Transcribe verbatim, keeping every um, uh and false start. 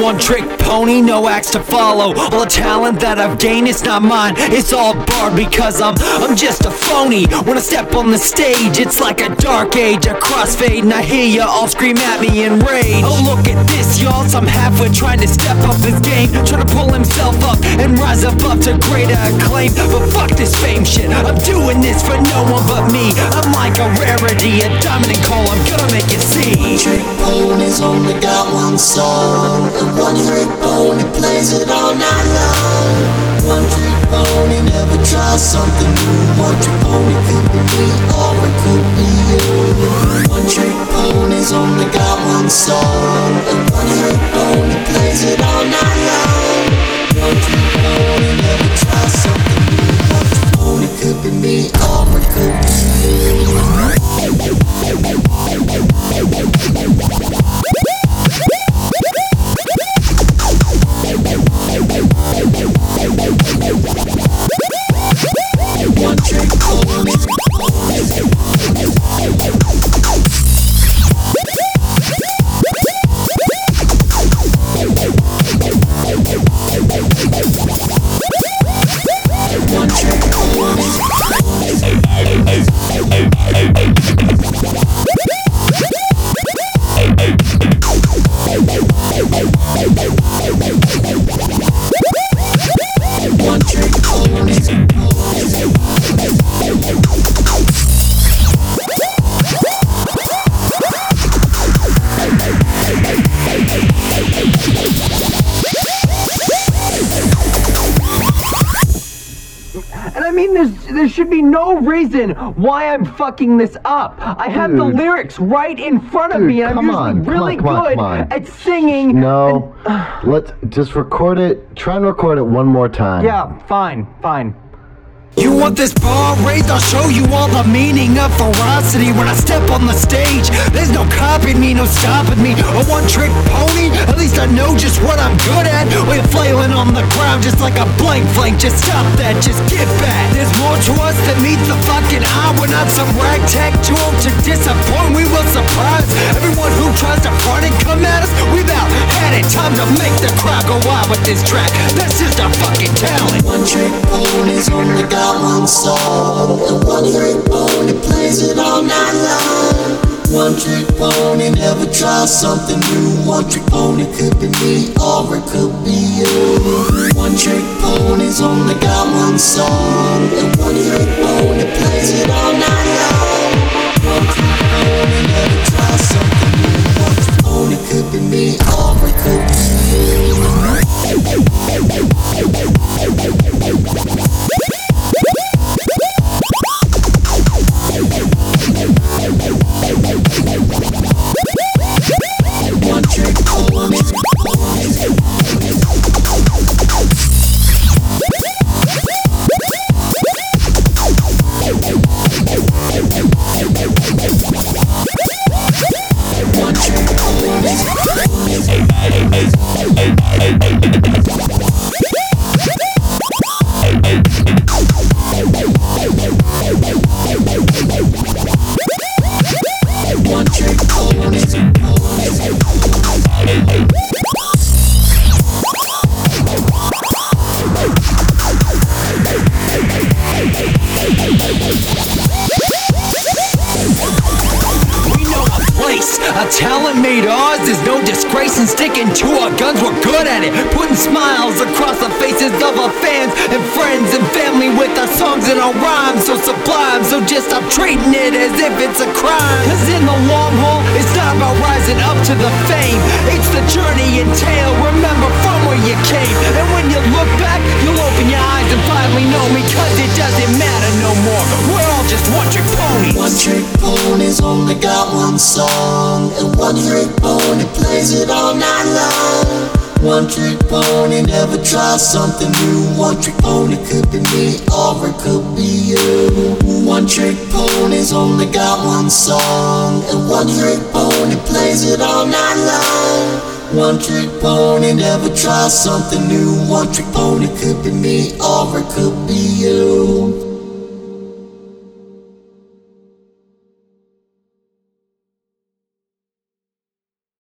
one trick pony, no acts to follow. All the talent that I've gained, it's not mine, it's all borrowed because I'm I'm just a phony. When I step on the stage, it's like a dark age, a crossfade, and I hear ya all scream at me in rage. Oh, look at this, y'all, so I'm halfway trying to step up this game, trying to pull himself up and rise above to greater acclaim. But fuck this fame shit, I'm doing this for no one but me. I'm like a rarity, a diamond in coal, I'm gonna make it see. One trick pony's only got one song, and one trick pony plays it all night long. One trick pony never tries something new. One trick pony could be me or it could be you. One trick pony's only got one song, and one trick pony plays it all night long. One trick pony never tries something new. One trick pony could be me or it could be you. One trick pony. One trick pony. One trick pony. And I mean, there's there should be no reason why I'm fucking this up. I have the Dude. lyrics right in front of Dude, me, and I'm come usually on, come really on, come on, good come on. at singing. No, let's just record it. Try and record it one more time. Yeah, fine, fine. You want this bar raised? I'll show you all the meaning of ferocity when I step on the stage. There's no copying me, no stopping me. A one-trick pony? At least I know just what I'm good at. We're flailing on the ground just like a blank flank. Just stop that, just get back. There's more to us than meets the fucking eye. We're not some ragtag tool to disappoint. We will surprise everyone who tries to front and come at us. We've out had it. Time to make the crowd go wild with this track. That's just our fucking talent. One trick pony's only got one song, and one trick pony plays it all night long. One trick pony never tries something new. One trick pony could be me or it could be you. One trick pony's only got one song, and one trick pony plays it all night long. One trick pony never tries something new. One trick pony could be me or it could be you. One trick pony. One trick One trick pony. A talent made ours, there's no disgrace in sticking to our guns, we're good at it. Putting smiles across the faces of our fans and friends and family with our songs and our rhymes so sublime. So just stop treating it as if it's a crime. Cause in the long haul, it's not about rising up to the fame. It's the journey entailed, remember from where you came. And when you look back, you'll open your eyes and finally know me. Cause it doesn't matter no more, we're all just one trick ponies. One trick pony's only got one song, and one trick pony plays it all night long. One trick pony never tries something new. One trick pony could be me or it could be you. One trick pony's only got one song, and one trick pony plays it all night long. One trick pony never tries something new. One trick pony could be me or it could be you.